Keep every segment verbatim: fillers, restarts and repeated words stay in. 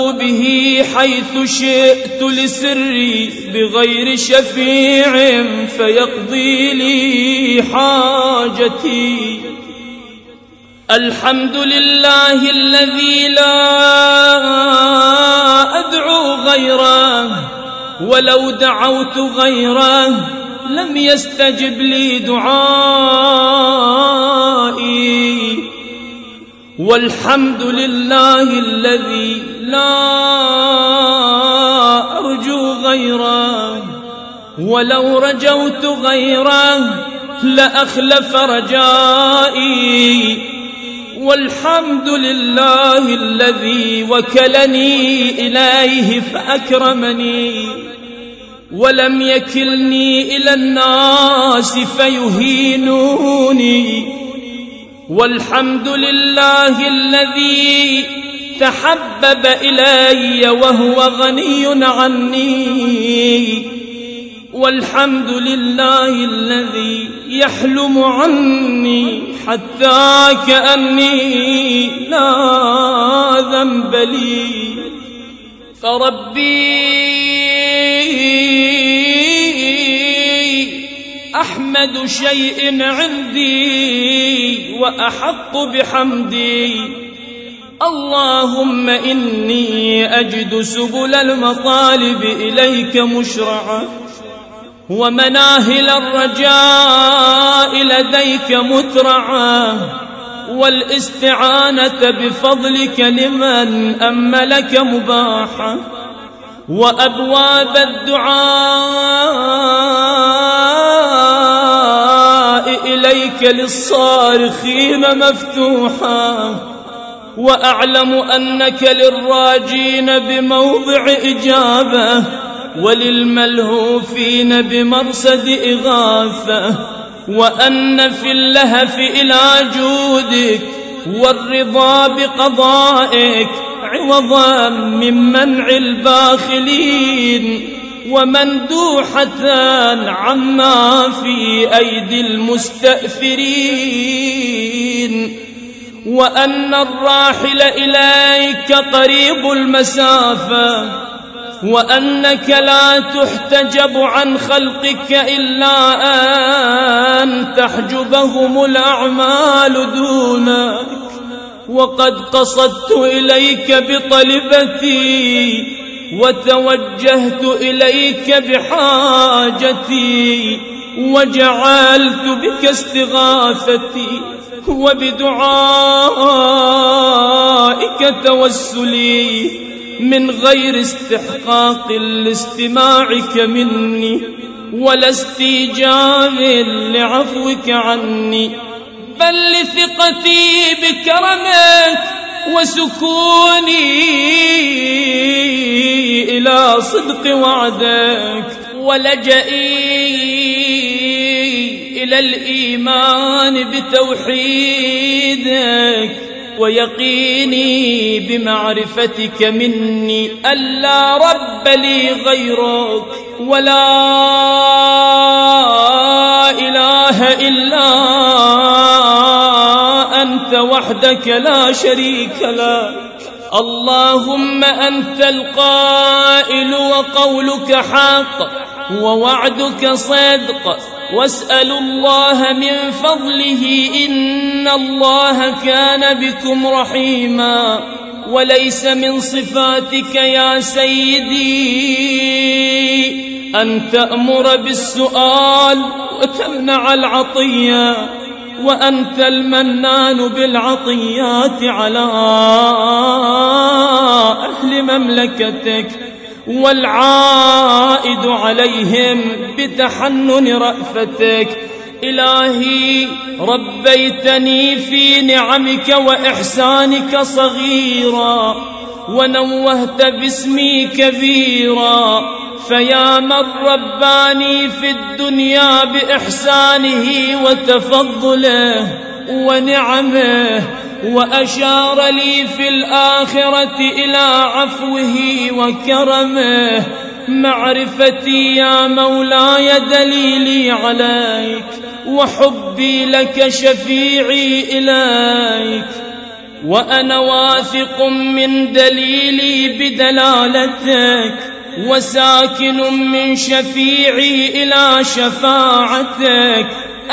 به حيث شئت لسري بغير شفيع فيقضي لي حاجتي. الحمد لله الذي لا أدعو غيره، ولو دعوت غيره لم يستجب لي دعائي. والحمد لله الذي لا أرجو غيره، ولو رجوت غيره لأخلف رجائي. والحمد لله الذي وكلني إليه فأكرمني، ولم يكلني إلى الناس فيهينوني. والحمد لله الذي تحبب إلي وهو غني عني. والحمد لله الذي يحلم عني حتى كأني لا ذنب لي. فربي أحمد شيء عندي وأحق بحمدي. اللهم إني أجد سبل المطالب إليك مشرعة، ومناهل الرجاء لديك مترعة، والاستعانة بفضلك لمن أملك مباحة، وأبواب الدعاء إليك للصارخين مفتوحة. وأعلم أنك للراجين بموضع إجابة، وللملهوفين بمرصد إغاثة، وأن في اللهف إلى جودك والرضا بقضائك عوضا من منع الباخلين، ومندوحة عما في أيدي المستأثرين. وأن الراحل إليك قريب المسافة، وأنك لا تحتجب عن خلقك إلا أن تحجبهم الأعمال دونك. وقد قصدت إليك بطلبتي، وتوجهت إليك بحاجتي، وجعلت بك استغاثتي، وبدعائك توسلي، من غير استحقاق لاستماعك مني ولا استيجاب لعفوك عني، بل لثقتي بكرمك وسكوني إلى صدق وعدك، ولجئي إلى الإيمان بتوحيدك، ويقيني بمعرفتك مني ألا رب لي غيرك، ولا إله إلا أنت وحدك لا شريك لك. اللهم أنت القائل وقولك حق ووعدك صدق، واسأل الله من فضله إن الله كان بكم رحيما. وليس من صفاتك يا سيدي أن تأمر بالسؤال وتمنع العطية، وأنت المنان بالعطيات على أهل مملكتك، والعائد عليهم بتحنن رأفتك. إلهي ربيتني في نعمك وإحسانك صغيرا، ونوهت باسمي كبيرا، فيا من رباني في الدنيا بإحسانه وتفضله ونعمه، وأشار لي في الآخرة إلى عفوه وكرمه. معرفتي يا مولاي دليلي عليك، وحبي لك شفيعي إليك. وأنا واثق من دليلي بدلالتك، وساكن من شفيعي إلى شفاعتك.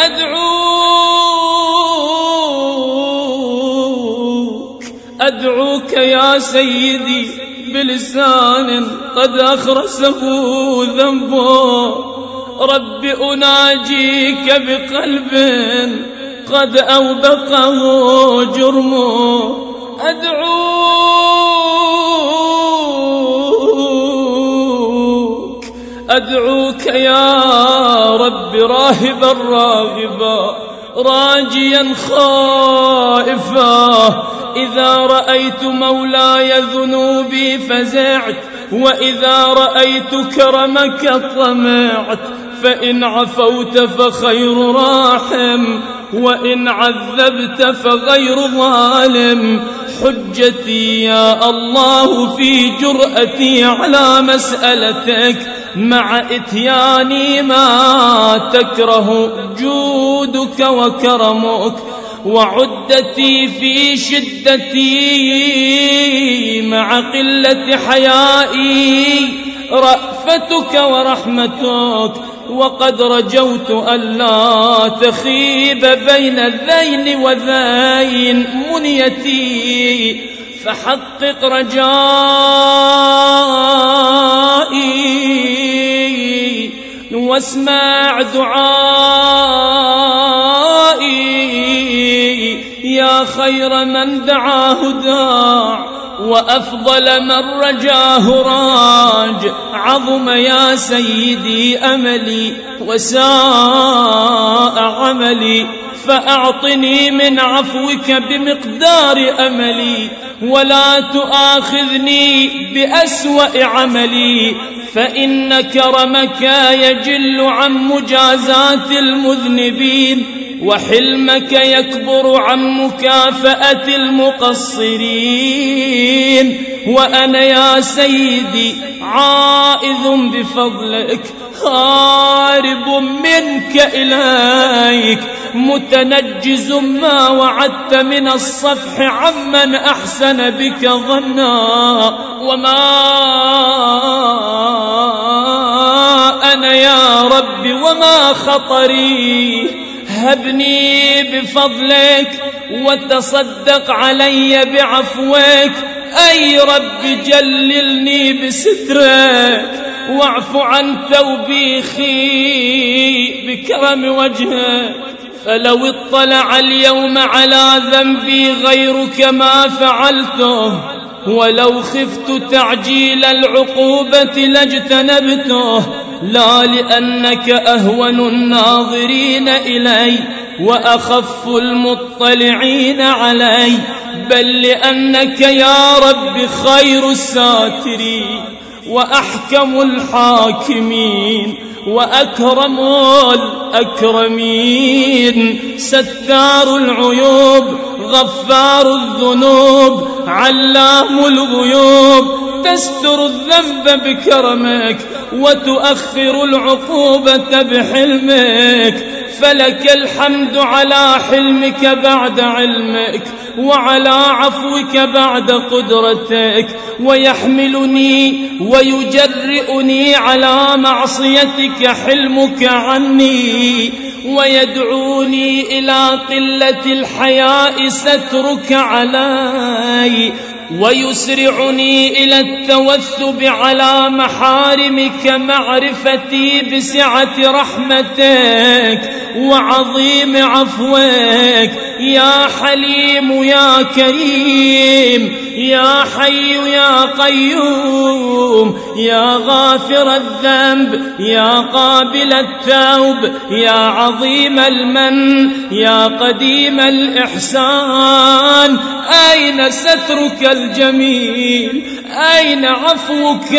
أدعوك أدعوك يا سيدي بلسان قد أخرسه ذنبه، رب أناجيك بقلب قد أوبقه جرمه. أدعوك أدعوك يا رب راهبا راغبا راجيا خائفا، إذا رأيت مولاي ذنوبي فزعت، وإذا رأيت كرمك طمعت. فإن عفوت فخير راحم، وإن عذبت فغير ظالم. حجتي يا الله في جرأتي على مسألتك، مع إتياني ما تكره جودك وكرمك، وعدتي في شدتي مع قلة حيائي رأفتك ورحمتك. وقد رجوت ألا تخيب بين ذين وذين منيتي، فحقق رجائي واسمع دعائي، يا خير من دعاه داع، وأفضل من رجاه راج. عظم يا سيدي أملي وساء عملي، فأعطني من عفوك بمقدار أملي، ولا تؤاخذني بأسوأ عملي. فإن كرمك يجل عن مجازات المذنبين، وحلمك يكبر عن مكافأة المقصرين. وأنا يا سيدي عائذ بفضلك، هارب منك إليك، متنجز ما وعدت من الصفح عمن أحسن بك ظنا. وما أنا يا رب وما خطري، هبني بفضلك وتصدق علي بعفوك. أي رب جللني بسترك، واعف عن توبيخي بكرم وجهك. فلو اطلع اليوم على ذنبي غيرك ما فعلته، ولو خفت تعجيل العقوبة لاجتنبته. لا لأنك أهون الناظرين إلي وأخف المطلعين علي، بل لأنك يا رب خير الساترين وأحكم الحاكمين وأكرم الأكرمين. ستار العيوب، غفار الذنوب، علام الغيوب. تستر الذنب بكرمك وتؤخر العقوبة بحلمك. فلك الحمد على حلمك بعد علمك، وعلى عفوك بعد قدرتك. ويحملني ويجرئني على معصيتك حلمك عني، ويدعوني إلى قلة الحياء سترك علي، ويسرعني إلى التوثب على محارمك معرفتي بسعة رحمتك وعظيم عفوك. يا حليم يا كريم، يا حي يا قيوم، يا غافر الذنب، يا قابل التوب، يا عظيم المن، يا قديم الإحسان. أين سترك الجميل؟ أين عفوك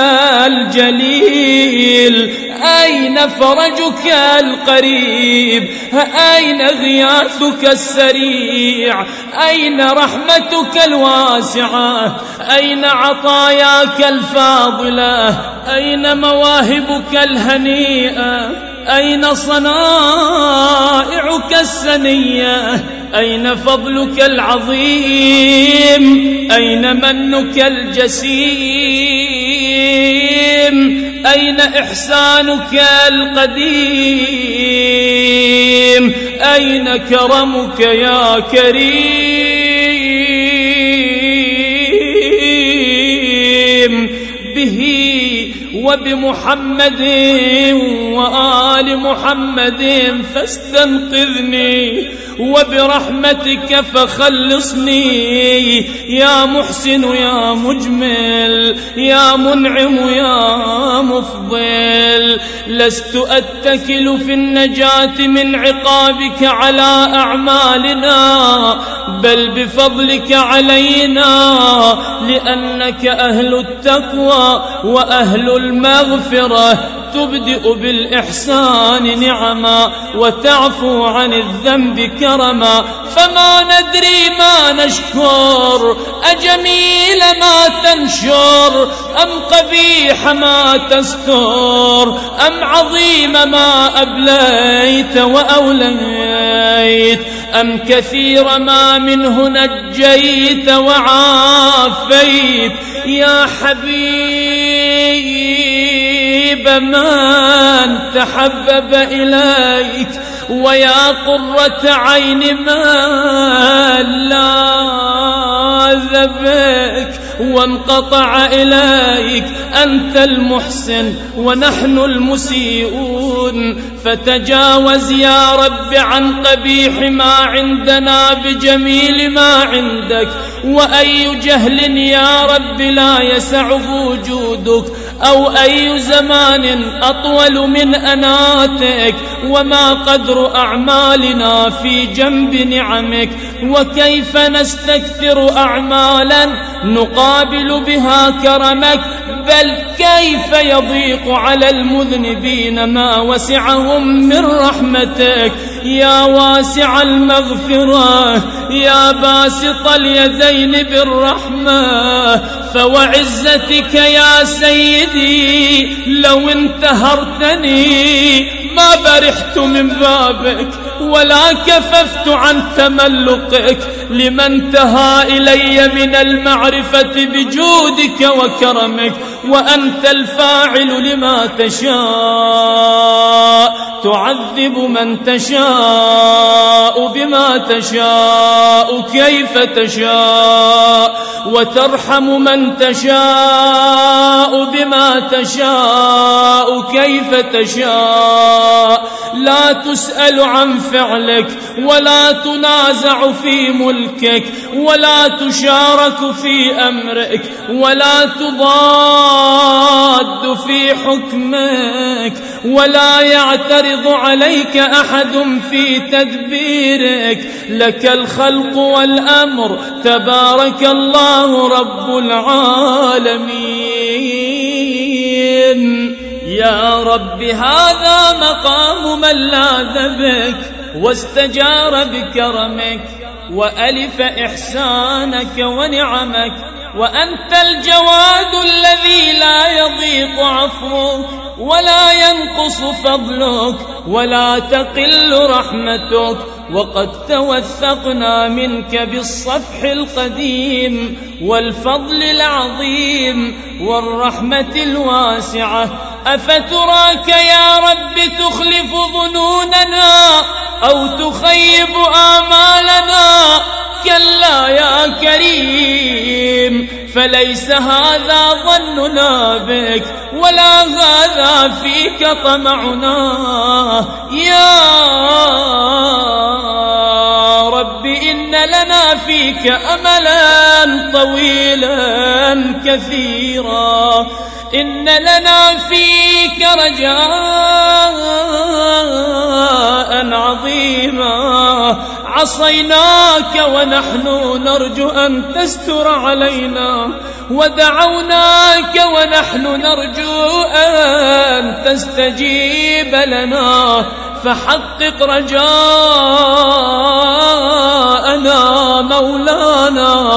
الجليل؟ أين فرجك القريب؟ أين غياثك السريع؟ أين رحمتك الواسعة؟ أين عطاياك الفاضلة؟ أين مواهبك الهنيئة؟ أين صنائعك السنية؟ أين فضلك العظيم؟ أين منك الجسيم؟ أين إحسانك القديم؟ أين كرمك يا كريم؟ به وبمحمد وآل محمد فاستنقذني، وبرحمتك فخلصني يا محسن يا مجمل يا منعم يا مفضل. لست أتكل في النجاة من عقابك على أعمالنا، بل بفضلك علينا، لأنك أهل التقوى وأهل المغفرة، تبدئ بالإحسان نعما وتعفو عن الذنب كرما. فما ندري ما نشكر، أجميل ما تنشر أم قبيح ما تستر، أم عظيم ما أبليت وأوليت، أم كثير ما منه نجيت وعافيت. يا حبيب من تحبب إليك، ويا قرة عين من لاذ بك وانقطع إليك. أنت المحسن ونحن المسيئون، فتجاوز يا رب عن قبيح ما عندنا بجميل ما عندك. وأي جهل يا رب لا يسعه وجودك، أو أي زمان أطول من أناتك، وما قدر أعمالنا في جنب نعمك. وكيف نستكثر أعمالا نقابل بها كرمك، بل كيف يضيق على المذنبين ما وسعهم من رحمتك. يا واسع المغفرة، يا باسط اليدين بالرحمة، فوعزتك يا سيدي لو انتهرتني ما برحت من بابك ولا كففت عن تملقك، لمن انتهى إلي من المعرفة بجودك وكرمك. وأنت الفاعل لما تشاء، تعذب من تشاء بما تشاء كيف تشاء، وترحم من تشاء بما تشاء كيف تشاء. لا تسأل عن فعلك، ولا تنازع في ملكك، ولا تشارك في أمرك، ولا تضاد في حكمك، ولا يعترض عليك أحد في تدبيرك. لك الخلق والأمر، تبارك الله رب العالمين. يا رب هذا مقام من لاذ بك واستجار بكرمك، وألف إحسانك ونعمك. وأنت الجواد الذي لا يضيق عفوك، ولا ينقص فضلك، ولا تقل رحمتك. وقد توثقنا منك بالصفح القديم والفضل العظيم والرحمة الواسعة. أفتراك يا رب تخلف ظنوننا أو تخيب آمالنا؟ كلا يا كريم، فليس هذا ظننا بك، ولا هذا فيك طمعنا. يا رب إن لنا فيك أملا طويلا كثيرا، إن لنا فيك رجاء عظيما. عصيناك ونحن نرجو أن تستر علينا، ودعوناك ونحن نرجو أن تستجيب لنا. فحقق رجاءنا مولانا،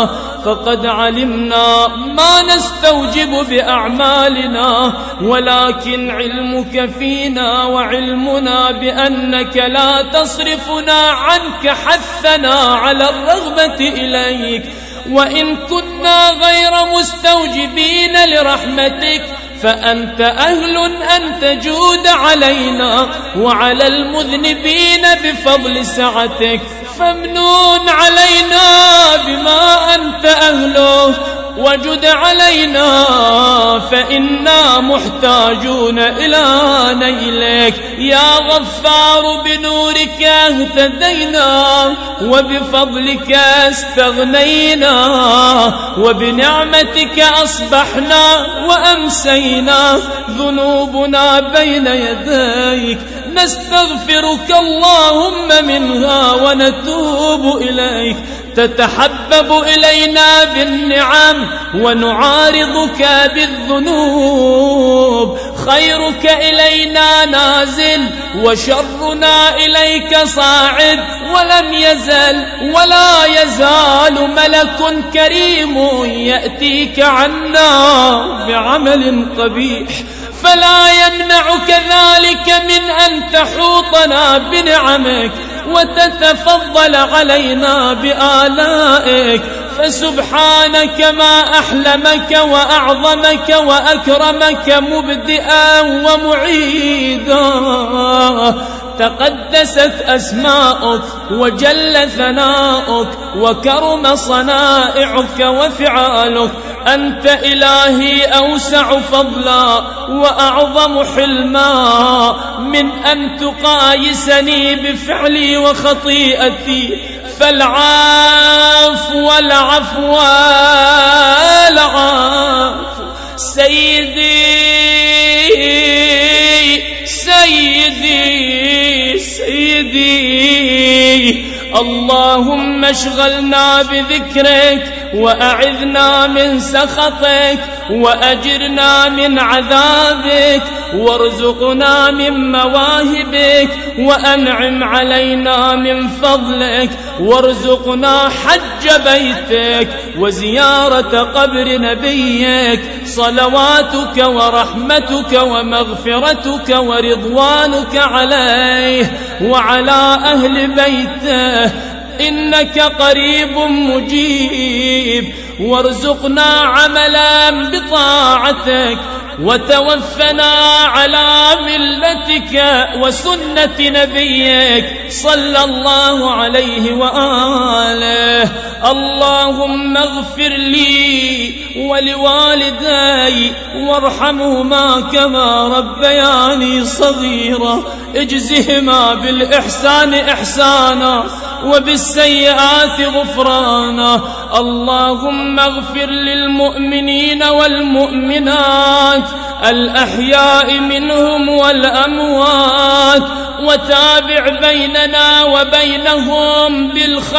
فقد علمنا ما نستوجب بأعمالنا، ولكن علمك فينا وعلمنا بأنك لا تصرفنا عنك حثنا على الرغبة إليك. وإن كنا غير مستوجبين لرحمتك فأنت أهل أن تجود علينا وعلى المذنبين بفضل سعتك، فامنون علينا بما أنت أهله وجد علينا فإنا محتاجون إلى نيلك. يا غفار بنورك اهتدينا وبفضلك استغنينا وبنعمتك أصبحنا وأمسينا، ذنوبنا بين يديك نستغفرك اللهم منها ونتوب إليك. تتحبب إلينا بالنعم ونعارضك بالذنوب، خيرك إلينا نازل وشرنا إليك صاعد، ولم يزل ولا يزال ملك كريم يأتيك عنا بعمل قبيح، فلا يمنعك ذلك من أن تحوطنا بنعمك وتتفضل علينا بآلائك. فسبحانك ما أحلمك وأعظمك وأكرمك مبدئا ومعيدا. تقدست أسماؤك وجل ثناؤك وكرم صنائعك وفعالك. أنت إلهي أوسع فضلا وأعظم حلما من أن تقايسني بفعلي وخطيئتي، فالعافو والعفو والعافو. سيدي سيدي سيدي اللهم اشغلنا بذكرك وأعذنا من سخطك وأجرنا من عذابك وارزقنا من مواهبك وأنعم علينا من فضلك وارزقنا حج بيتك وزيارة قبر نبيك. صلواتك ورحمتك ومغفرتك ورضوانك عليه وعلى أهل بيته، إنك قريب مجيب. وارزقنا عملا بطاعتك وتوفنا على ملتك وسنة نبيك صلى الله عليه وآله. اللهم اغفر لي ولوالدي وارحمهما كما ربياني صغيرا، اجزهما بالإحسان إحسانا وبالسيئات غفرانا. اللهم اغفر للمؤمنين والمؤمنات الأحياء منهم والأموات، وتابع بيننا وبينهم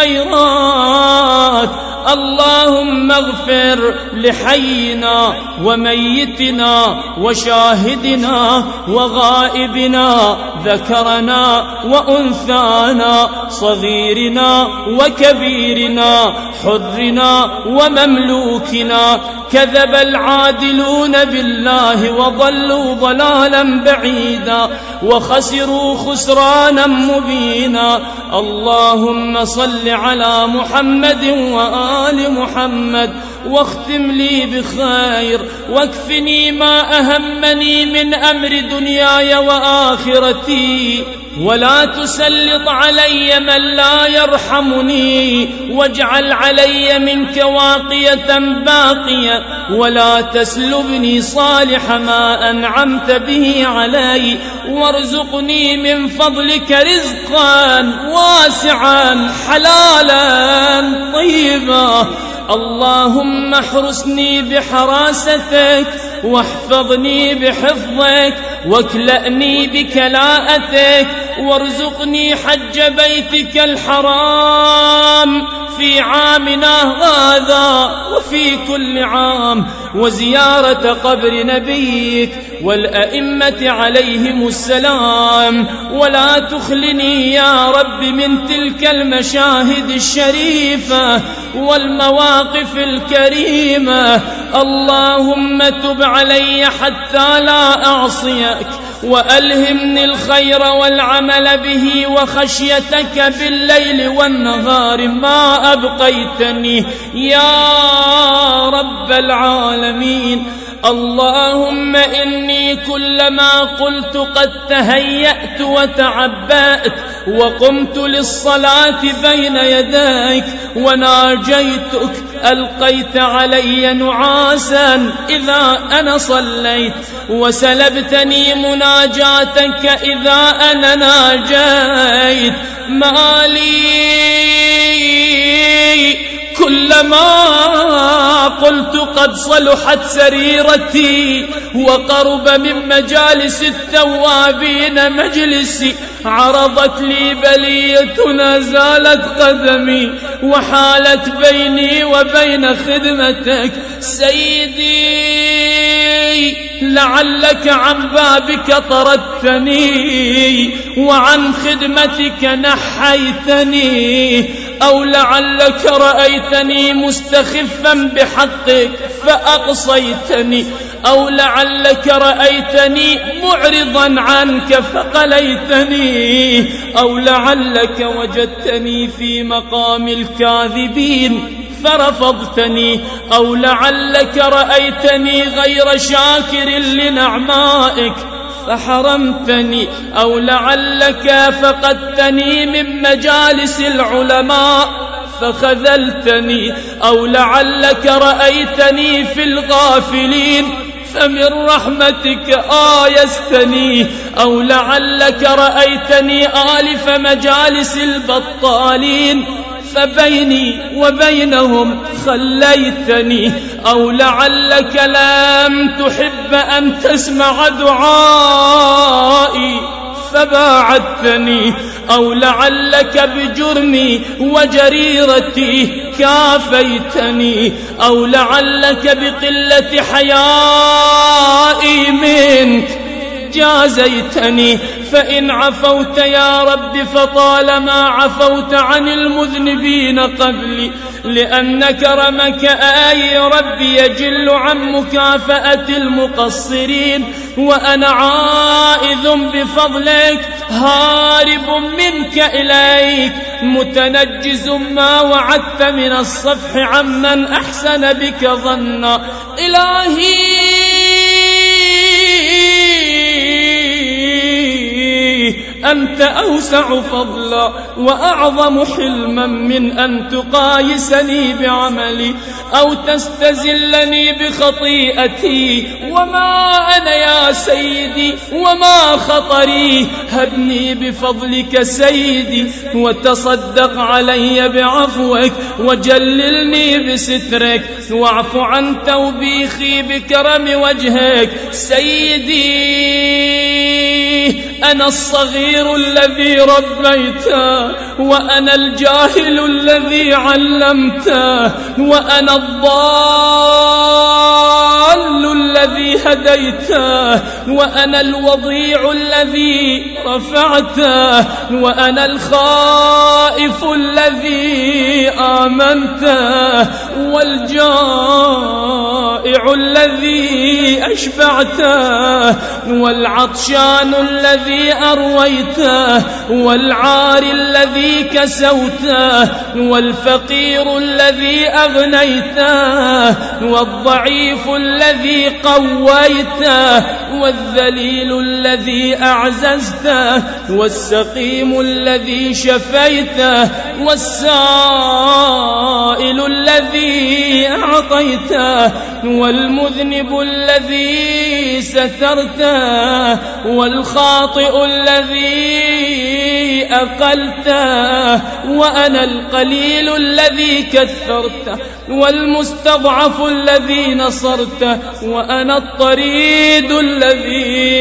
بالخيرات. اللهم اغفر لحينا وميتنا وشاهدنا وغائبنا، ذكرنا وأنثانا، صغيرنا وكبيرنا، حرنا ومملوكنا. كذب العادلون بالله وضلوا ضلالا بعيدا وخسروا خسرانا مبينا. اللهم صل على محمد وآل محمد واختم لي بخير، واكفني ما أهمني من أمر دنياي وآخرتي، ولا تسلط علي من لا يرحمني، واجعل علي منك واقية باقية، ولا تسلبني صالح ما أنعمت به علي، وارزقني من فضلك رزقا واسعا حلالا طيبا. اللهم احرسني بحراستك واحفظني بحفظك واكلأني بكلاءتك، وارزقني حج بيتك الحرام في عامنا هذا وفي كل عام. وزيارة قبر نبيك والأئمة عليهم السلام، ولا تخلني يا رب من تلك المشاهد الشريفة والمواقف الكريمة. اللهم تب علي حتى لا أعصيك، وألهمني الخير والعمل به وخشيتك بالليل والنهار ما أبقيتني يا رب العالمين. اللهم إني كلما قلت قد تهيأت وتعبأت وقمت للصلاة بين يديك وناجيتك ألقيت علي نعاسا إذا أنا صليت، وسلبتني مناجاتك إذا أنا ناجيت. ما لي كلما قلت قد صلحت سريرتي وقرب من مجالس التوابين مجلسي، عرضت لي بلية زالت قدمي وحالت بيني وبين خدمتك. سيدي لعلك عن بابك طردتني وعن خدمتك نحيتني، أو لعلك رأيتني مستخفا بحقك فأقصيتني، أو لعلك رأيتني معرضا عنك فقليتني، أو لعلك وجدتني في مقام الكاذبين فرفضتني، أو لعلك رأيتني غير شاكر لنعمائك فحرمتني، أو لعلك فقدتني من مجالس العلماء فخذلتني، أو لعلك رأيتني في الغافلين فمن رحمتك آيستني، أو لعلك رأيتني آلف مجالس البطالين فبيني وبينهم خليتني، أو لعلك لم تحب أن تسمع دعائي فباعدتني، أو لعلك بجرمي وجريرتي كافيتني، أو لعلك بقلة حيائي منك جازيتني. فإن عفوت يا رب فطالما عفوت عن المذنبين قبلي، لأن كرمك آي رب يجل عن مكافأة المقصرين، وأنا عائذ بفضلك هارب منك إليك متنجز ما وعدت من الصفح عمن أحسن بك ظنا. إلهي أنت أوسع فضلا وأعظم حلما من أن تقايسني بعملي أو تستزلني بخطيئتي. وما أنا يا سيدي وما خطري، هبني بفضلك سيدي وتصدق علي بعفوك وجللني بسترك، واعف عن توبيخي بكرم وجهك. سيدي أنا الصغير الذي ربيته، وأنا الجاهل الذي علمته، وأنا الضال الذي هديته، وأنا الوضيع الذي رفعته، وأنا الخائف الذي آمنته، والجائع الذي أشبعته، والعطشان الذي أرويته، والعار الذي كسوته، والفقير الذي أغنيته، والضعيف الذي قويته، والذليل الذي أعززته، والسقيم الذي شفيته، والسائل الذي أعطيته، والمذنب الذي سترته، والخاطئ الذي أقلته، وأنا القليل الذي كثرته، والمستضعف الذي نصرته، وأنا الطريد الذي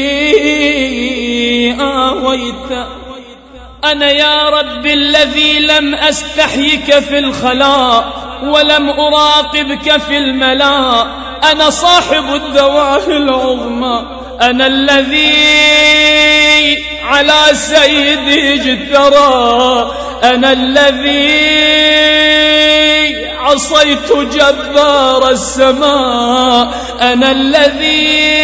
آويته. أنا يا رب الذي لم أستحيك في الخلاء ولم أراقبك في الملاء، أنا صاحب الدواء العظمى، أنا الذي على سيدي اجترى، أنا الذي عصيت جبار السماء، أنا الذي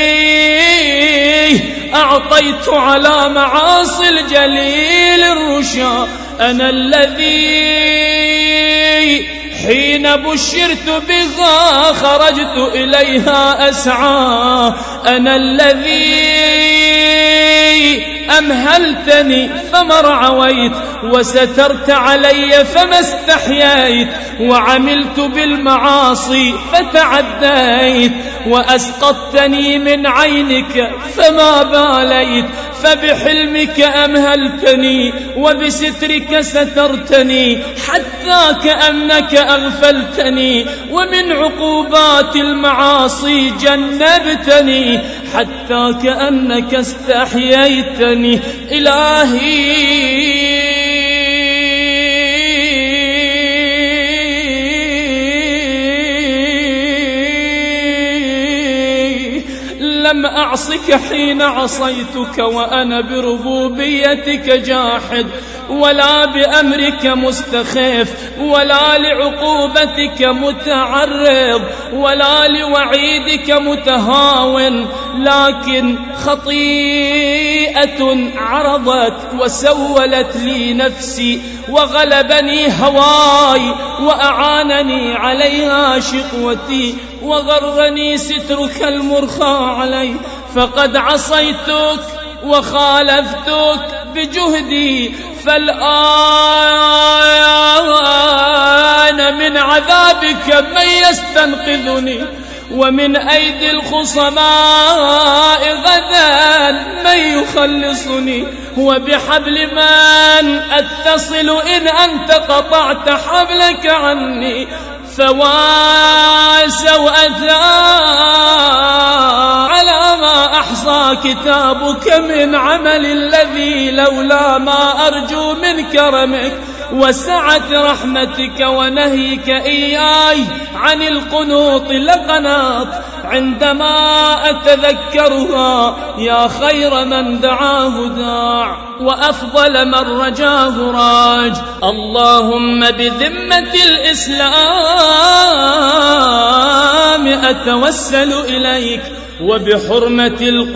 أعطيت على معاصي الجليل الرشا، أنا الذي حين بشرت بها خرجت إليها أسعى، أنا الذي أمهلتني فما رعويت، وسترت علي فما استحييت، وعملت بالمعاصي فتعديت، وأسقطتني من عينك فما باليت، فبحلمك أمهلتني وبسترك سترتني، حتى كأنك أغفلتني، ومن عقوبات المعاصي جنبتني، حتى كأنك استحييتني. إلهي لم أعصك حين عصيتك وأنا بربوبيتك جاحد، ولا بأمرك مستخف، ولا لعقوبتك متعرض، ولا لوعيدك متهاون، لكن خطيئة عرضت وسولت لي نفسي، وغلبني هواي، وأعانني عليها شقوتي، وغرني سترك المرخى علي، فقد عصيتك وخالفتك بجهدي، فالآن من عذابك من يستنقذني، ومن أيدي الخصماء غدا من يخلصني، وبحبل من أتصل إن أنت قطعت حبلك عني، فوا سوءة على ما أحصى كتابك من عمل الذي لولا ما أرجو من كرمك وسعة رحمتك ونهيك إياي عن القنوط لقناط، عندما أتذكرها يا خير من دعاه داع وأفضل من رجاه راج. اللهم بذمة الإسلام أتوسل إليك، وبحرمة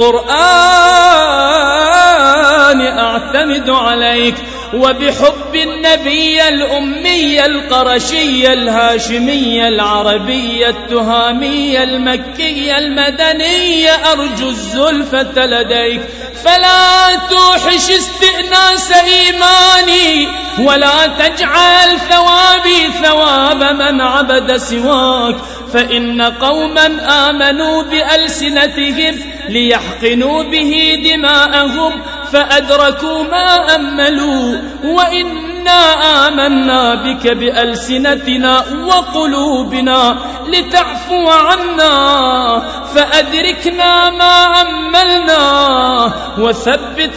القرآن أعتمد عليك، وبحب النبي الأمي القرشي الهاشمي العربي التهامي المكي المدني أرجو الزلفة لديك، فلا توحش استئناس إيماني، ولا تجعل ثوابي ثواب من عبد سواك، فإن قوما آمنوا بألسنتهم ليحقنوا به دماءهم فأدركوا ما أملوا، وإنا آمنا بك بألسنتنا وقلوبنا لتعفو عنا، فأدركنا ما أملنا، وثبت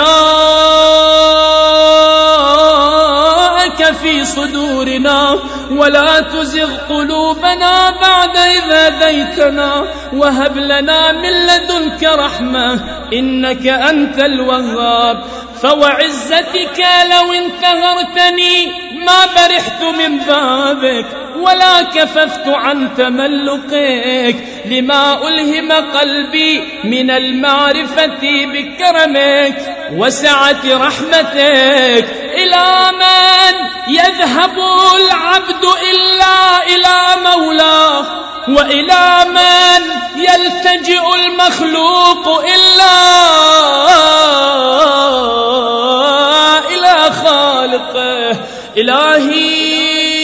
رجاءك في صدورنا، ولا تزغ قلوبنا بعد إذ هديتنا، وهب لنا من لدنك رحمة إنك أنت الوهاب. فوعزتك لو انتهرتني ما برحت من بابك، ولا كففت عن تملقك، لما ألهم قلبي من المعرفة بكرمك وسعة رحمتك. إلى من يذهب العبد إلا إلى مولاه، وإلى من يلتجئ المخلوق إلا إلى خالقه. إلهي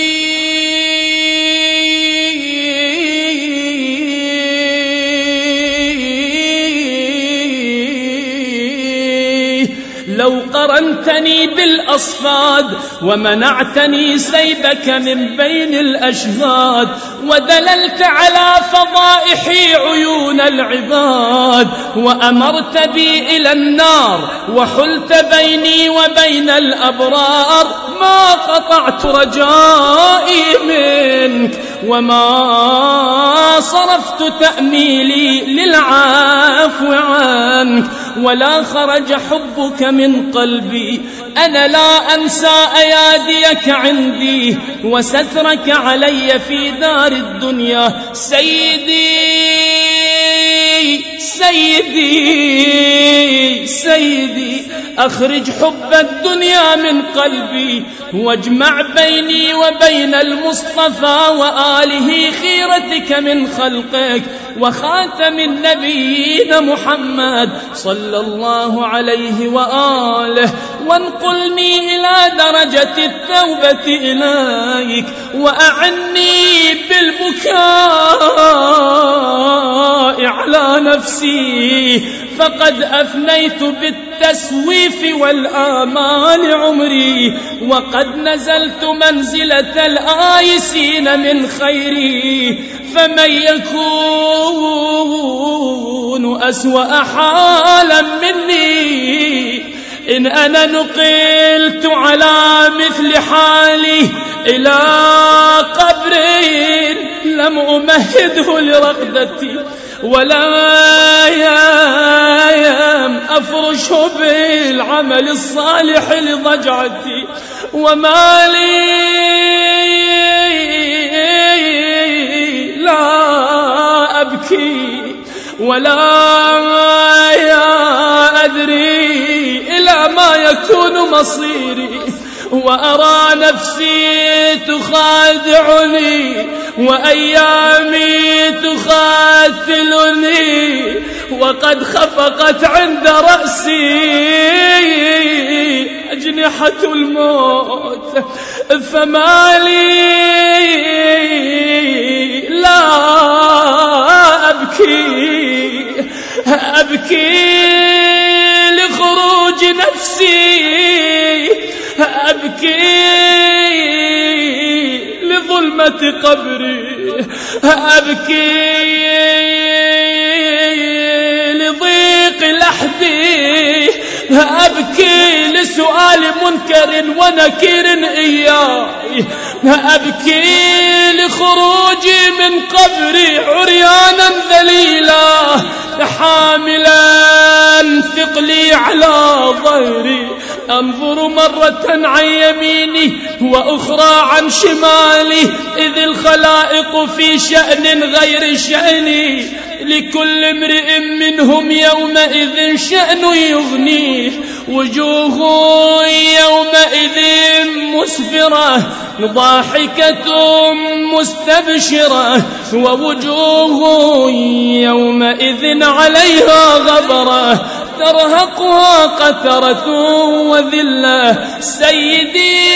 لو قرنتني بالأصفاد ومنعتني سيبك من بين الأشهاد، ودللت على فضائح عيون العباد، وأمرت بي إلى النار وحلت بيني وبين الأبرار، ما قطعت رجائي منك وما صرفت تأميلي للعفو عنك، ولا خرج حبك من قلبي. أنا لا أنسى أياديك عندي وسترك علي في دار الدنيا. سيدي سيدي سيدي أخرج حب الدنيا من قلبي واجمع بيني وبين المصطفى وآله خيرتك من خلقك وخاتم النبيين محمد صلى الله عليه وآله، وانقلني إلى درجة التوبة إليك، وأعني بالبكاء على نفسي، فقد أفنيت بالتسويف والآمال عمري، وقد نزلت منزلة الآيسين من خيري. فمن يكون أسوأ حالا مني إن أنا نقلت على مثل حالي إلى قبر لم أمهده لرقدتي، ولا يام أفرشه بالعمل الصالح لضجعتي، وما لي لا أبكي ولا يا أدري إلى ما يكون مصيري، وأرى نفسي تخادعني وأيامي تخاتلني، وقد خفقت عند رأسي أجنحة الموت، فما لي لا أبكي أبكي لخروج نفسي، أبكي لظلمة قبري، أبكي لضيق لحدي، أبكي لسؤال منكر ونكير إياي، أبكي لخروجي من قبري عريانا ذليلا حاملا ثقلي على ظهري، أنظر مرة عن يميني وأخرى عن شمالي، إذ الخلائق في شأن غير شأني، لكل امرئ منهم يومئذ شأن يغنيه، وجوه يومئذ مسفرة ضاحكة مستبشرة، ووجوه يومئذ عليها غبرة ترهقها قترة وذلة. سيدي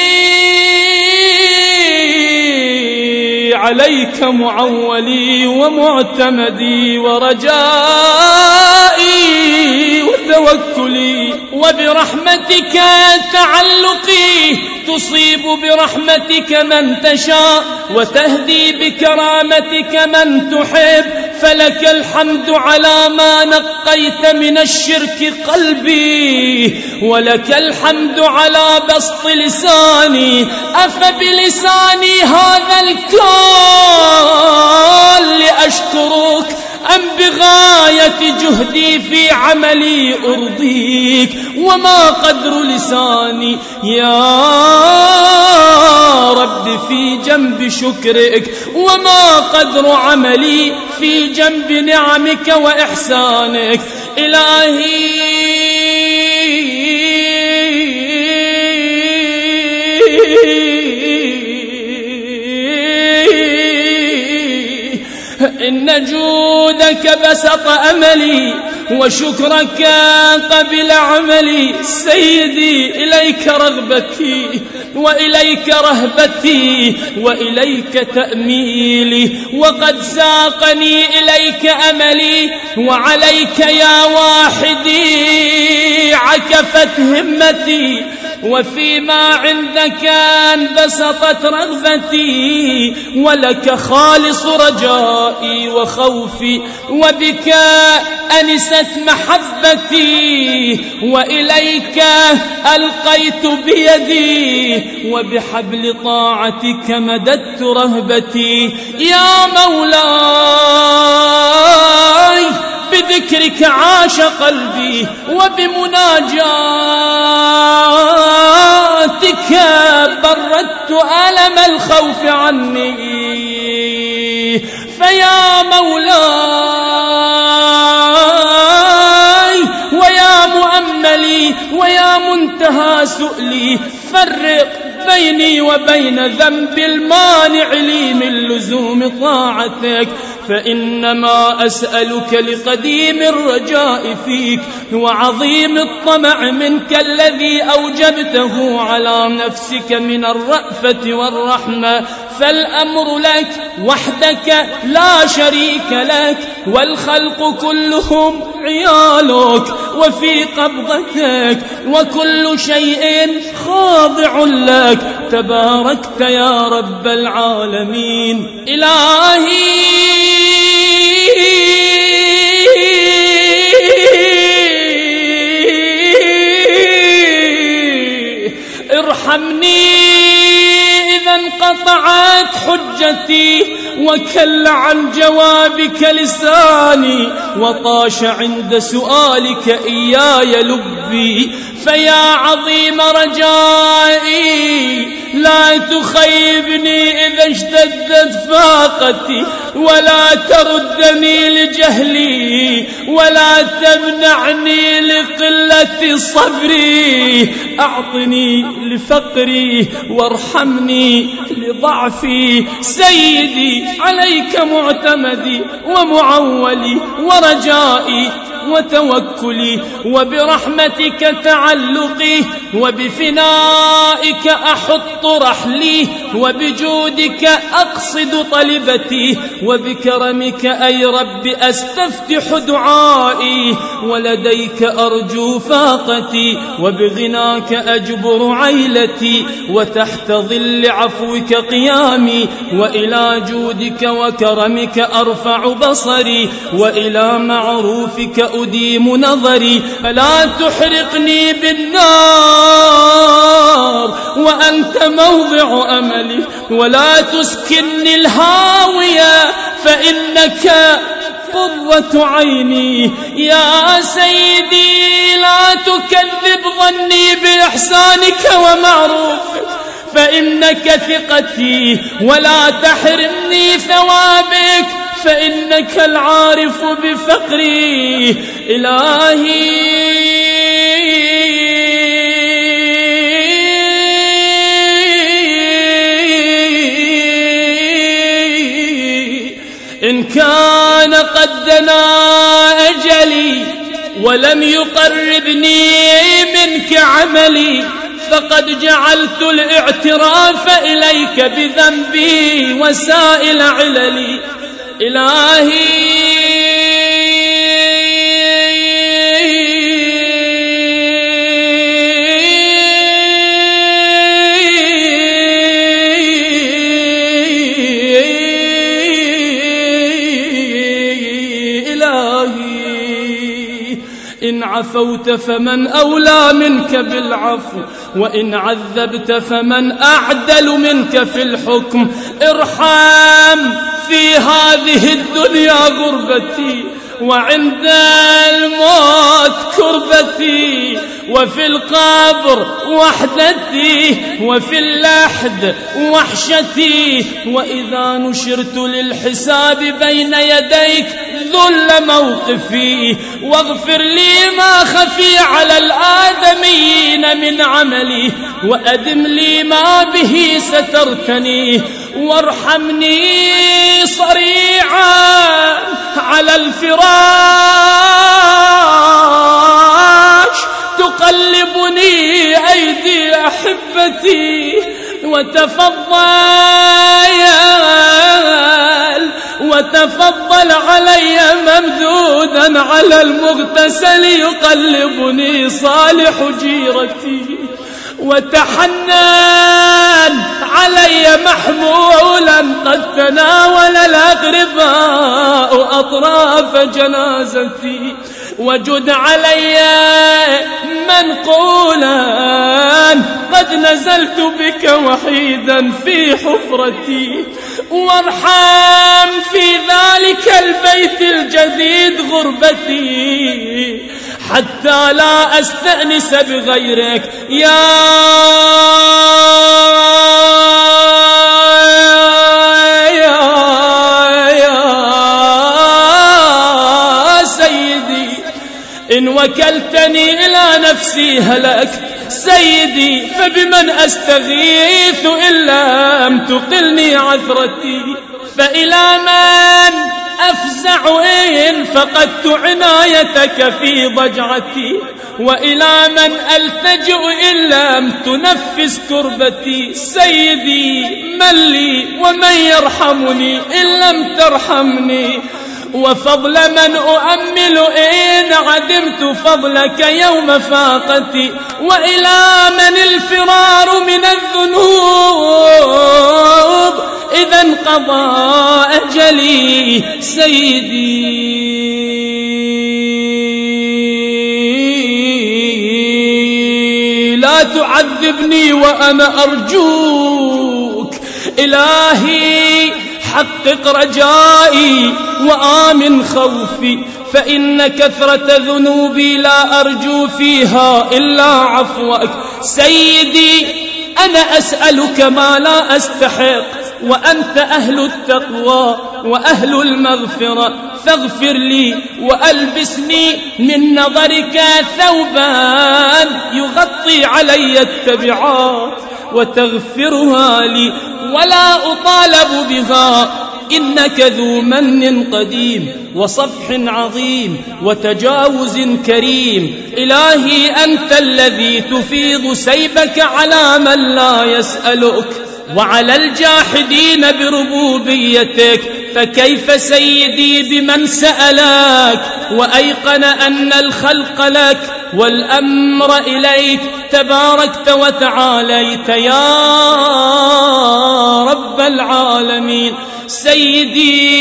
عليك معولي ومعتمدي ورجائي وتوكلي، وبرحمتك تعلقي، تصيب برحمتك من تشاء وتهدي بكرامتك من تحب، فلك الحمد على ما نقيت من الشرك قلبي، ولك الحمد على بسط لساني. أفبلساني هذا الكون لأشكرك أم بغاية جهدي في عملي أرضيك؟ وما قدر لساني يا رب في جنب شكرك، وما قدر عملي في جنب نعمك وإحسانك. إلهي إن جودك بسط أملي وشكرك قبل عملي. سيدي إليك رغبتي وإليك رهبتي وإليك تأميلي، وقد ساقني إليك أملي، وعليك يا واحدي عكفت همتي. وفيما عندك انبسطت رغبتي، ولك خالص رجائي وخوفي، وبك أنست محبتي، وإليك ألقيت بيدي، وبحبل طاعتك مددت رهبتي. يا مولاي بذكرك عاش قلبي، وبمناجاتك بردت ألم الخوف عني. فيا مولاي ويا مؤملي ويا منتهى سؤلي، فرق بيني وبين ذنب المانع لي من لزوم طاعتك، فإنما أسألك لقديم الرجاء فيك وعظيم الطمع منك الذي أوجبته على نفسك من الرأفة والرحمة. فالأمر لك وحدك لا شريك لك، والخلق كلهم عيالك وفي قبضتك، وكل شيء خاضع لك، تباركت يا رب العالمين. إلهي ارحمني إذا انقطعت حجتي، وكل عن جوابك لساني، وطاش عند سؤالك إياي لبي. فيا عظيم رجائي لا تخيبني إذا اشتدت فاقتي، ولا تردني لجهلي، ولا تمنعني لقلة صبري. أعطني لفقري وارحمني لضعفي. سيدي عليك معتمدي ومعولي ورجائي وتوكلي، وبرحمتك تعلقي، وبفنائك أحط رحلي، وبجودك أقصد طلبتي، وبكرمك أي رب أستفتح دعائي، ولديك أرجو فاقتي، وبغناك أجبر عيلتي، وتحت ظل عفوك قيامي، وإلى جودك وكرمك أرفع بصري، وإلى معروفك أديم نظري. فلا تحرقني بالنار وأنت موضع أملي، ولا تسكنني الهاوية فإنك قرة عيني. يا سيدي لا تكذب ظني بإحسانك ومعروفك، فإنك ثقتي، ولا تحرمني ثوابك، فإنك العارف بفقري. إلهي إن كان قد دنا أجلي ولم يقربني منك عملي، فقد جعلت الاعتراف إليك بذنبي وسائل عللي. إلهي إن عفوت فمن أولى منك بالعفو، وإن عذبت فمن أعدل منك في الحكم. ارحم في هذه الدنيا غربتي، وعند الموت كربتي، وفي القبر وحدتي، وفي اللحد وحشتي، وإذا نشرت للحساب بين يديك ذل موقفي. واغفر لي ما خفي على الآدميين من عملي، وأدم لي ما به سترتني، وارحمني صريعا على الفراش تقلبني أيدي أحبتي، وتفضل وتفضل علي ممدودا على المغتسل يقلبني صالح جيرتي. وتحنن علي محمولا قد تناول الأغرباء أطراف جنازتي وجد علي منقولا قد نزلت بك وحيدا في حفرتي وارحم في ذلك البيت الجديد غربتي حتى لا أستأنس بغيرك يا يا يا سيدي إن وكلتني إلى نفسي هلكت سيدي فبمن أستغيث إن لم تقلني عثرتي فإلى من أفزع إن فقدت عنايتك في ضجعتي وإلى من ألتجئ إن لم تنفس كربتي سيدي من لي ومن يرحمني إن لم ترحمني وفضل من أؤمل إن عدمت فضلك يوم فاقتي وإلى من الفرار من الذنوب إذا انقضى أجلي سيدي لا تعذبني وأنا أرجوك إلهي حقق رجائي وآمن خوفي فإن كثرة ذنوبي لا أرجو فيها إلا عفوك سيدي أنا أسألك ما لا أستحق وأنت أهل التقوى وأهل المغفرة فاغفر لي وألبسني من نظرك ثوبان يغطي علي التبعات وتغفرها لي ولا أطالب بها إنك ذو من قديم وصفح عظيم وتجاوز كريم إلهي أنت الذي تفيض سيبك على من لا يسألك وعلى الجاحدين بربوبيتك فكيف سيدي بمن سألك وأيقن أن الخلق لك والأمر إليك تباركت وتعاليت يا رب العالمين سيدي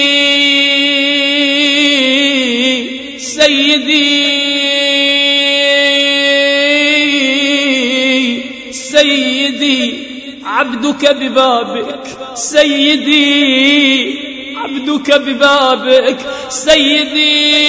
سيدي سيدي عبدك ببابك سيدي عبدك ببابك سيدي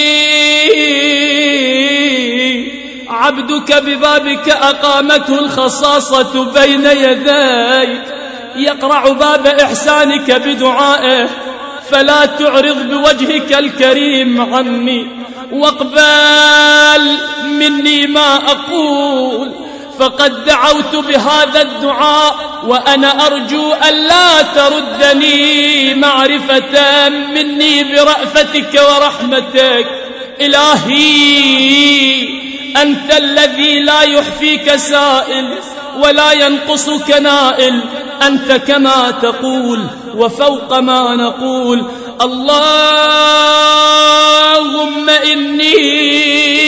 عبدك ببابك أقامته الخصاصة بين يديك يقرع باب إحسانك بدعائه فلا تعرض بوجهك الكريم عني واقبل مني ما أقول فقد دعوت بهذا الدعاء وأنا أرجو أن لا تردني معرفة مني برأفتك ورحمتك إلهي أنت الذي لا يحفيك سائل ولا ينقصك نائل أنت كما تقول وفوق ما نقول اللهم إني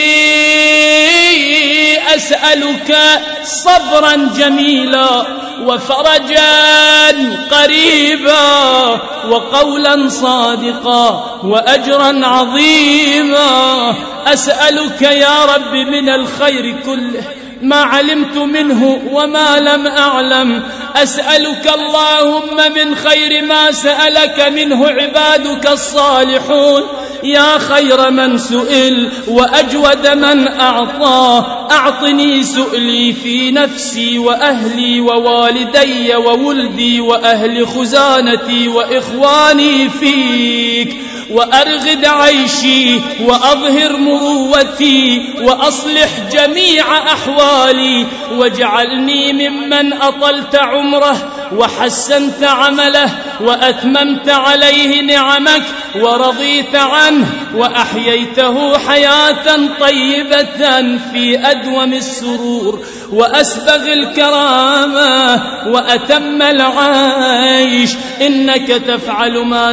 أسألك صبرا جميلا وفرجا قريبا وقولا صادقا وأجرا عظيما أسألك يا رب من الخير كله ما علمت منه وما لم أعلم أسألك اللهم من خير ما سألك منه عبادك الصالحون يا خير من سئل وأجود من أعطى أعطني سؤلي في نفسي وأهلي ووالدي وولدي وأهل خزانتي وإخواني فيك وأرغد عيشي وأظهر مروتي وأصلح جميع أحوالي واجعلني ممن أطلت عمره وحسنت عمله وأتممت عليه نعمك ورضيت عنه وأحييته حياة طيبة في أدوم السرور وأسبغ الكرامة وأتم العيش إنك تفعل ما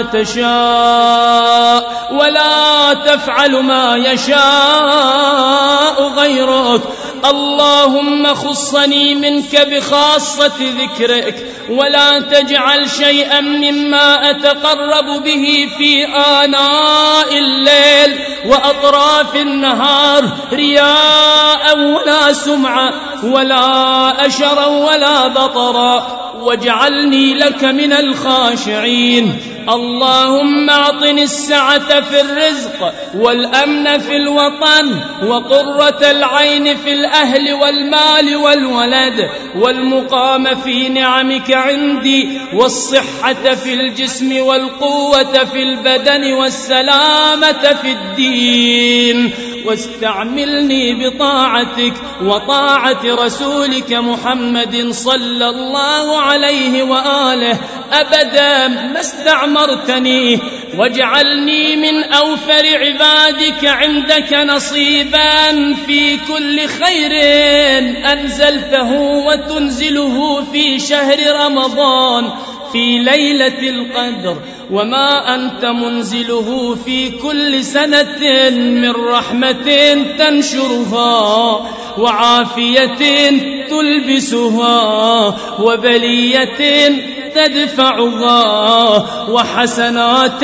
تشاء ولا تفعل ما يشاء غيرك اللهم خصني منك بخاصة ذكرك، ولا تجعل شيئا مما أتقرب به في آناء الليل وأطراف النهار رياء ولا سمعة ولا أشرا ولا بطرا، واجعلني لك من الخاشعين. اللهم أعطني السعة في الرزق والأمن في الوطن وقرة العين في الأهل والمال والولد والمقام في نعمك عندي والصحة في الجسم والقوة في البدن والسلامة في الدين، واستعملني بطاعتك وطاعة رسولك محمد صلى الله عليه وآله أبدا ما استعمرتني، واجعلني من أوفر عبادك عندك نصيبا في كل خير أنزلته وتنزله في شهر رمضان في ليلة القدر، وما أنت منزله في كل سنة من رحمة تنشرها وعافية تلبسها وبلية تدفعها وحسنات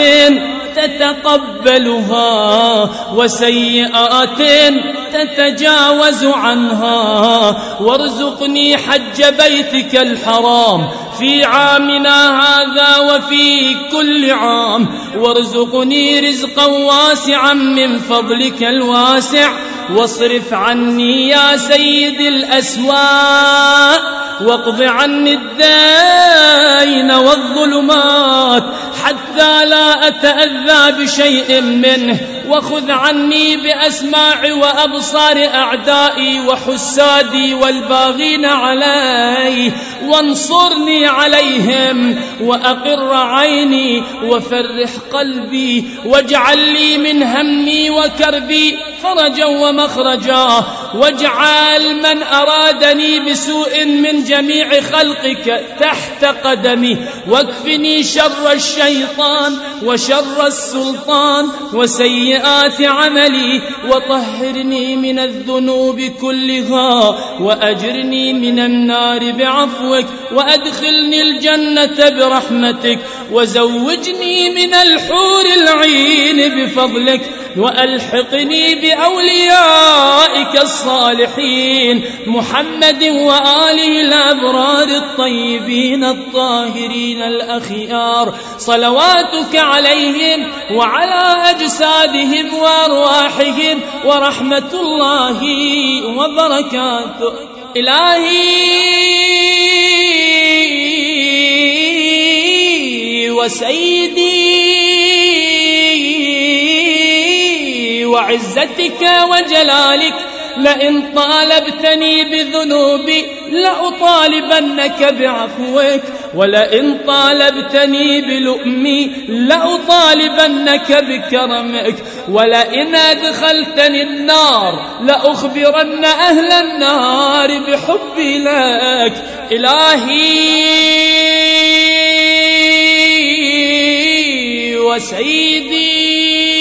تتقبلها وسيئات تتجاوز عنها، وارزقني حج بيتك الحرام في عامنا هذا وفي كل عام، وارزقني رزقا واسعا من فضلك الواسع، واصرف عني يا سيد الأسواء، واقض عني الدين والظلمات حتى لا أتأذى بشيء منه، وخذ عني بأسماع وأبصار أعدائي وحسادي والباغين علي، وانصرني عليهم وأقر عيني وفرح قلبي، واجعل لي من همي وكربي فرجا ومخرجا، واجعل من أرادني بسوء من جميع خلقك تحت قدمي، واكفني شر الشيطان وشر السلطان وسيئات عملي، وطهرني من الذنوب كلها، وأجرني من النار بعفوك، وأدخلني الجنة برحمتك، وزوجني من الحور العين بفضلك، وألحقني بأوليائك الصالحين محمد وآله الأبرار الطيبين الطاهرين الأخيار، صلواتك عليهم وعلى أجسادهم وأرواحهم ورحمة الله وبركاته. إلهي وسيدي وعزتك وجلالك، لئن طالبتني بذنوبي لأطالبنك بعفوك، ولئن طالبتني بلؤمي لأطالبنك بكرمك، ولئن أدخلتني النار لأخبرن أهل النار بحبي لك. إلهي وسيدي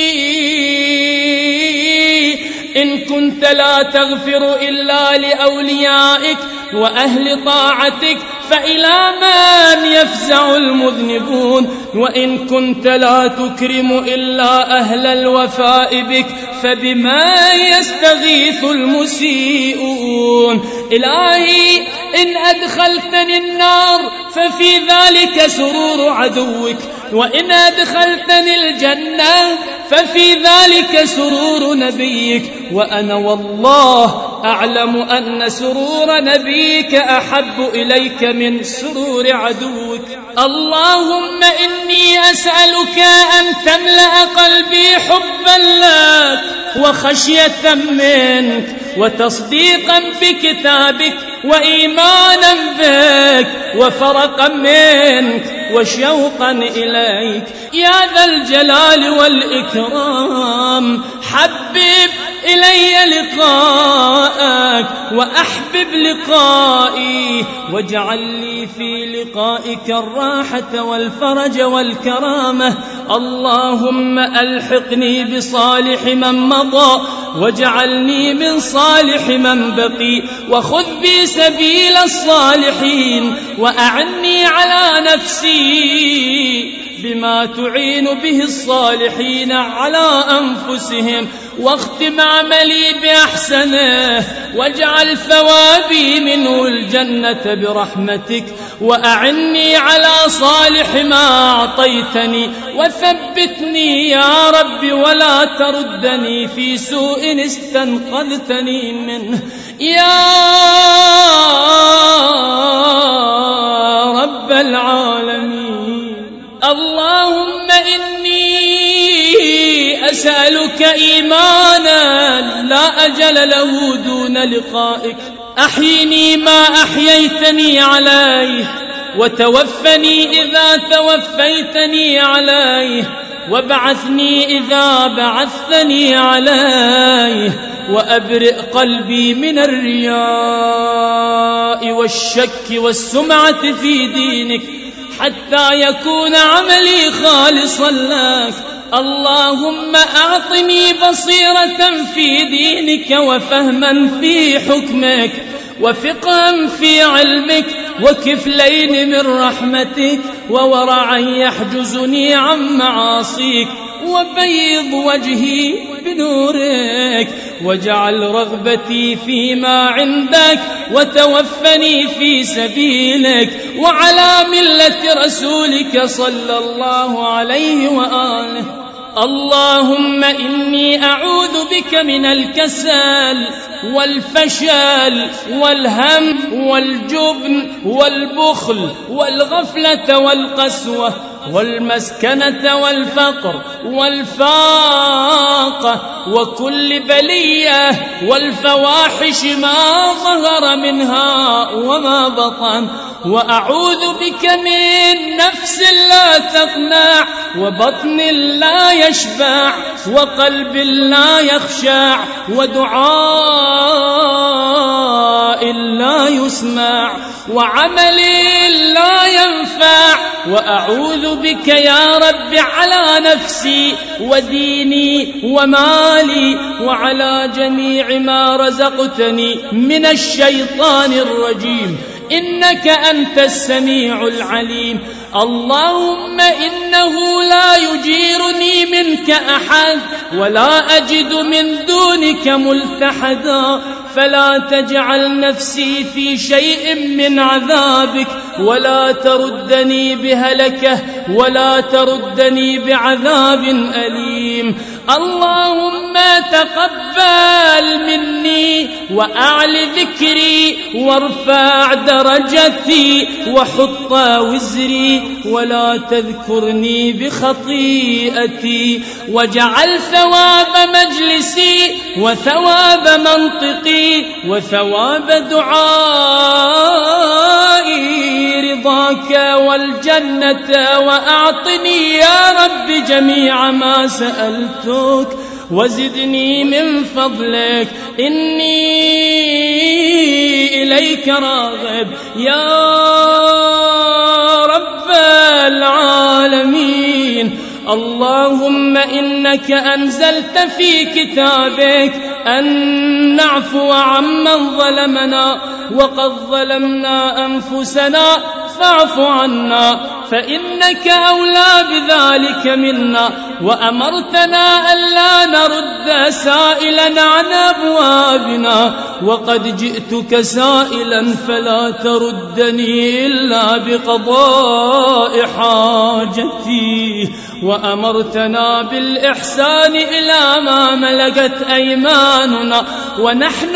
إن كنت لا تغفر إلا لأوليائك وأهل طاعتك فإلى من يفزع المذنبون، وإن كنت لا تكرم إلا أهل الوفاء بك فبما يستغيث المسيئون. إلهي إن أدخلتني النار ففي ذلك سرور عدوك، وإن أدخلتني الجنة ففي ذلك سرور نبيك، وأنا والله أعلم أن سرور نبيك أحب إليك من سرور عدوك. اللهم إني أسألك أن تملأ قلبي حبا لك وخشية منك وتصديقا بكتابك وإيمانا بك وفرقا منك وشوقا إليك يا ذا الجلال والإكرام. حبب إلي لقاءك وأحبب لقائي، واجعل لي في لقائك الراحة والفرج والكرامة. اللهم ألحقني بصالح من مضى واجعلني من صالح من بقي، وخذ بي سبيل الصالحين، وأعني على نفسي بما تعين به الصالحين على أنفسهم، واختم عملي بأحسنه، واجعل ثوابي منه الجنة برحمتك، وأعني على صالح ما أعطيتني، وثبتني يا رب ولا تردني في سوء استنقذتني منه يا رب العالمين. اللهم إني أسألك إيمانا لا أجل له دون لقائك، أحيني ما أحييتني عليه، وتوفني إذا توفيتني عليه، وابعثني إذا بعثتني عليه، وأبرئ قلبي من الرياء والشك والسمعة في دينك، حتى يكون عملي خالصا لك. اللهم أعطني بصيرة في دينك، وفهما في حكمك، وفقها في علمك، وكفلين من رحمتك، وورعا يحجزني عن معاصيك، وبيض وجهي بنورك، واجعل رغبتي فيما عندك، وتوفني في سبيلك وعلى ملة رسولك صلى الله عليه وآله. اللهم إني أعوذ بك من الكسل والفشل والهم والجبن والبخل والغفلة والقسوة والمسكنة والفقر والفاقة وكل بلية والفواحش ما ظهر منها وما بطن. وأعوذ بك من نفس لا تقنع، وبطن لا يشبع، وقلب لا يخشع، ودعاء لا يسمع، وعمل لا ينفع. وأعوذ بك يا رب على نفسي وديني ومالي وعلى جميع ما رزقتني من الشيطان الرجيم، إنك أنت السميع العليم. اللهم إنه لا يجيرني منك أحد، ولا أجد من دونك ملتحدا، فلا تجعل نفسي في شيء من عذابك، ولا تردني بهلكه، ولا تردني بعذاب أليم. اللهم تقبل مني وأعل ذكري وارفع درجتي وحط وزري، ولا تذكرني بخطيئتي، واجعل ثواب مجلسي وثواب منطقي وثواب دعائي رضاك والجنة، وأعطني يا رب جميع ما سألتك، وزدني من فضلك، إني إليك راغب يا رب العالمين. اللهم إنك أنزلت في كتابك أن نعفو عمن ظلمنا، وقد ظلمنا أنفسنا فاعف عنا، فإنك أولى بذلك منا، وأمرتنا ألا نرد سائلا عن أبوابنا، وقد جئتك سائلا فلا تردني إلا بقضاء حاجتي، وأمرتنا بالإحسان إلى ما ملكت أيماننا، ونحن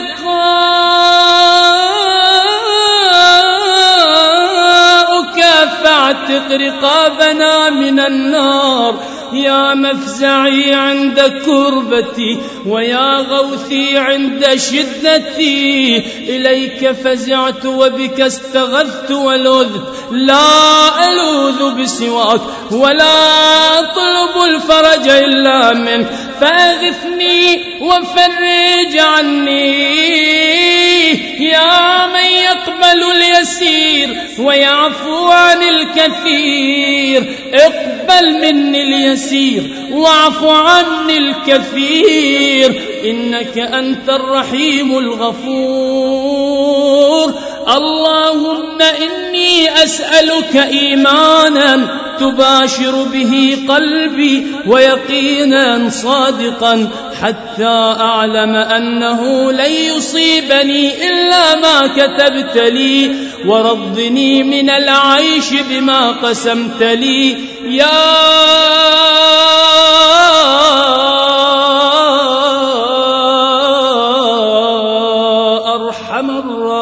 أرقاؤك فاعتق رقابنا من النار، يا مفزعي عند كربتي، ويا غوثي عند شدتي. إليك فزعت وبك استغثت ولذت، لا ألوذ بسواك ولا أطلب الفرج إلا منك، فأغثني وفرج عني يا من يقبل اليسير ويعفو عن الكثير. اقبل مني اليسير واعف عني الكثير، إنك أنت الرحيم الغفور. اللهم إني أسألك إيمانا تباشر به قلبي ويقينا صادقا حتى أعلم أنه لن يصيبني إلا ما كتبت لي، ورضني من العيش بما قسمت لي يا أرحم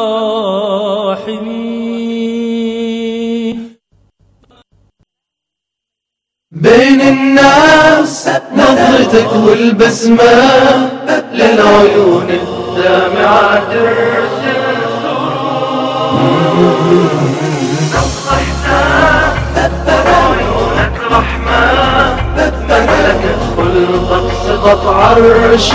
الراحمين. بين الناس نظرتك والبسمة للعيون الدامعة ترسل سرور، عيونك رحمة مملكة خلقك سقط عرش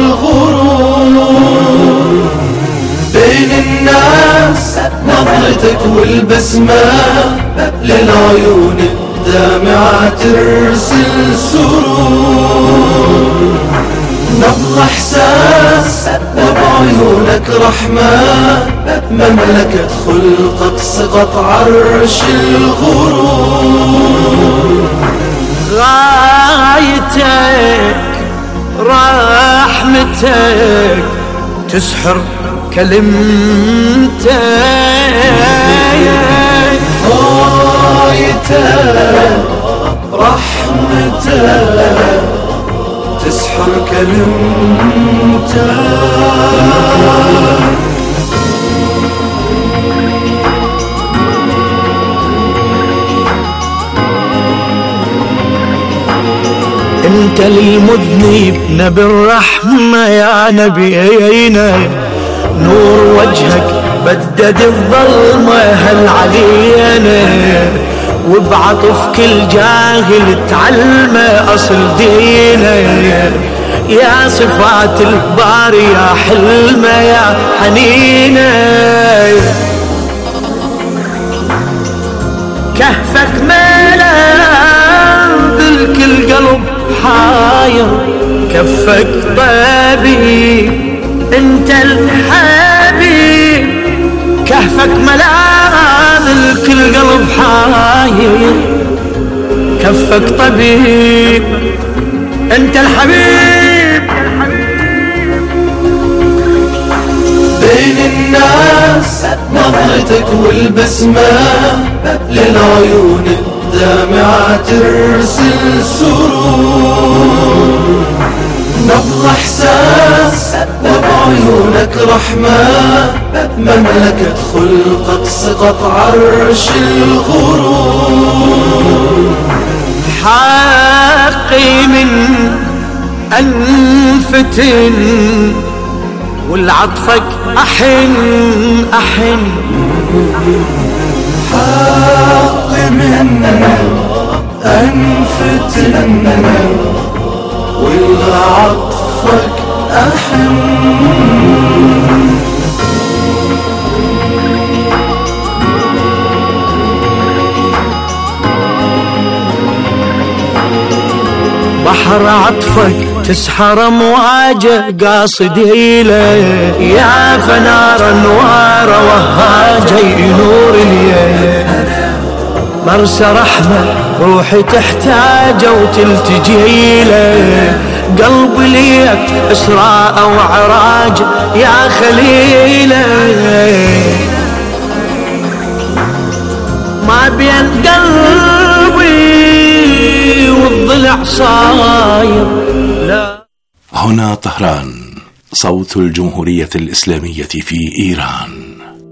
الغرور. بين الناس نظرتك والبسمة للعيون الدامعة ترسل سرور، نبض إحساس وبعيونك رحمة مملكة خلقك سقط عرش الغرور. غايتك رحمتك تسحر كلمتك، غايتك رحمتك تسحر كلمتك. انت للمذنب نبي الرحمة يا نبينا، نور وجهك بدد الظلمة هل علينا، وبعطف كل جاهل تعلمه أصل دينا، يا صفات الباري يا حلمه يا حنينه. كهفك ملاذ الكل قلب حاير، كفك طبيب انت الحبيب، كهفك ملاذ الكل قلب حاير، كفك طبيب انت الحبيب. بين الناس نظرتك والبسمة للعيون الدامعة ترسل سرور، نبض إحساس وبعيونك رحمة مملكة خلقك سقط عرش الغرور. حقي من أنفتن والعطفك أحن أحن، حقي من أنفتن والعطفك أحن. بحر عطفك تسحر امواجه قاصدي له، يا فنار انوار وهاجي نور الليل، مرسى رحمه روحي تحتاجه وتلتجي له، قلبي ليك اسراء وعراج يا خليله، ما بين قلبي والضلع صاير. لا هنا طهران، صوت الجمهورية الإسلامية في إيران.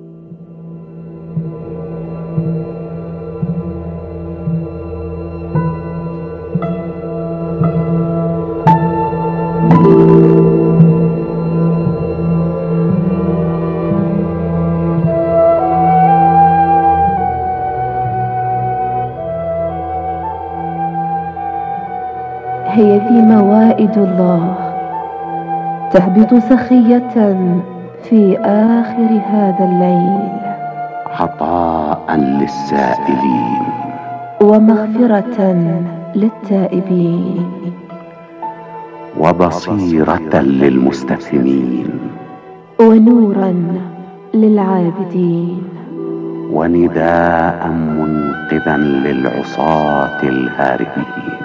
هي ذي موائد الله تهبط سخية في آخر هذا الليل، عطاء للسائلين ومغفرة للتائبين. وبصيرة للمستفهمين ونورا للعابدين ونداء منقذا للعصاة الهاربين.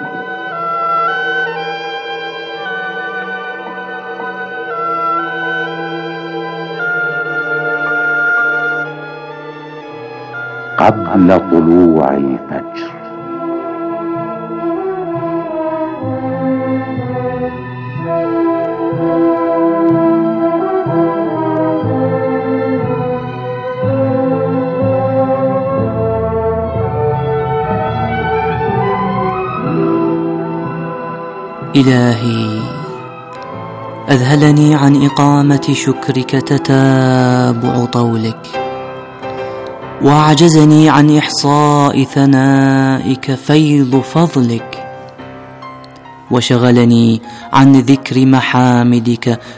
قبل طلوع الفجر إلهي، أذهلني عن إقامة شكرك تتابع طولك، وأعجزني عن إحصاء ثنائك فيض فضلك، وشغلني عن ذكر محامدك